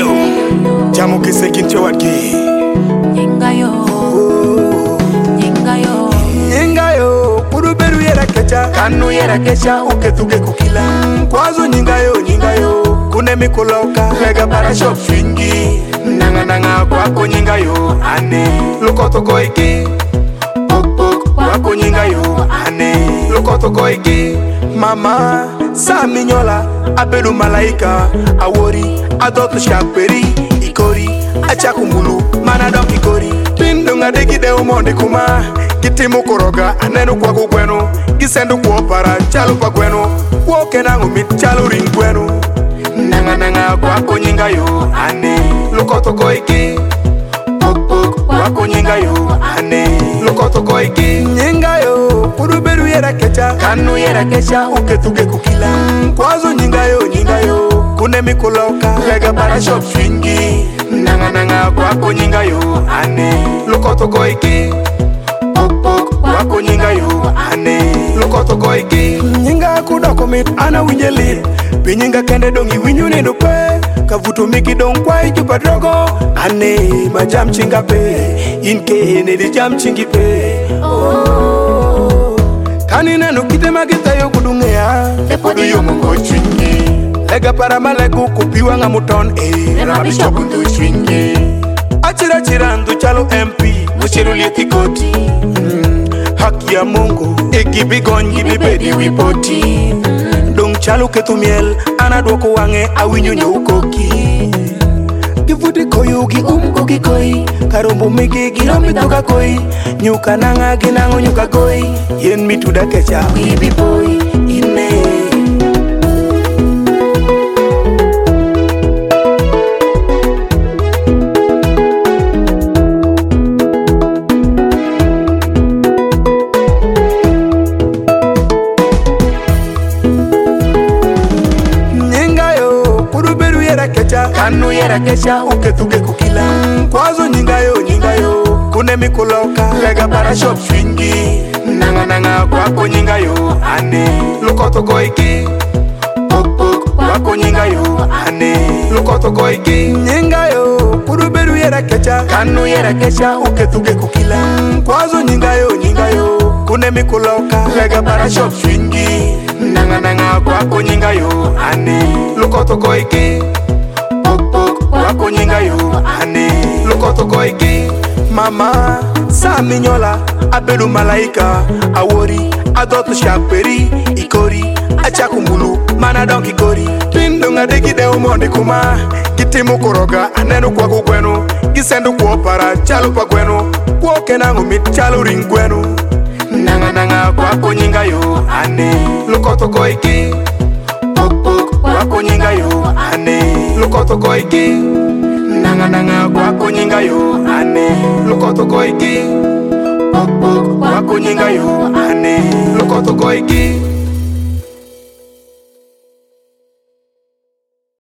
yo, jamu kisekin chewatki. Nyinga yo, puru beru yera kecha, kanu yera kecha, uketuke kukila. Kwazo nyinga yo, kune mikuloka, lega para shop swingi. Nanga kwako nyinga yo, ane, lukoto koiki. Kwako nyinga yo, ane, lukoto koiki. Mama, sa minyola, abelu malaika, awori, adotu shakperi, ikori, achakumulu, manadok ikori. Pindunga deki de umonde kuma, kitimu koroga, anenu kwa kugwenu, gisendu kuopara, chalu kwa gwenu, woke nangu mit chalu ringwenu. Nanga kwako nyinga yo, ane, lukoto koiki. Kwako nyinga yo, ane, lukoto koiki. Nyinga yo, puruberu yera kecha, kanu yera kecha, uketuke kukila. Kwazo nyinga yo, kune mikuloka, lega para shop swingi. Nanga kwako nyinga yo, ane, lukoto koiki. Kwako nyinga yo, ane, lukoto koiki. Nyinga kudokumit, ana winjeli. Pinyinga kende dongi winyu nendo pe. Kavuto miki don kwa ijupa drogo. Ane, majam chinga pe. Inke ne di jam chingi pe. Kanina nukite magita yo kudungea. Epodu yo mungo chingi. Lega para malegu kupiwa nga muton rabicho bundu swingi. Achira ndu chalo MP mushiru lieti koti. Haki ya Mungu igibi gonyi bibedi wipoti. Dong chalo ketumiel anadwoko wange awinyo nyukoki. Gifuti koyugi umkoki koi. Karumbu migi giromi toka koi. Nyuka nanga ginango nyuka koi. Yen mituda kecha wibi boy ine. Kanu yera kecha, uketuke kukila. Kwazo nyinga yo, kune mikuloka, lega para shop swingi. Nanga kwako nyinga yo, ane, lukoto koiki. Kwako nyinga yo, ane, lukoto koiki. Nyinga yo, puruberu yera kecha, kanu yera kecha, uketuke kukila. Kwazo nyinga yo, kune mikuloka, lega para shop swingi. Nanga kwako nyinga yo, ane, lukoto koiki. Kwako nyinga yo, ane, lukoto koiki. Mama, sa minyola, abelu malaika, awori, adotu shakperi, ikori, achakumulu, manadok ikori. Pindunga deki de umonde kuma, kitimu koroga, anenu kwa kugwenu, gisendu kuopara, chalu pa gwenu, woke nangu mit chalu ringwenu. Nanga kwako nyinga yo, ane, lukoto koiki. Kwako nyinga yo, ane, lukoto koiki. Nanga kwako nyinga yo, ane, lukoto koiki. Kwako nyinga yo, ane, lukoto koiki.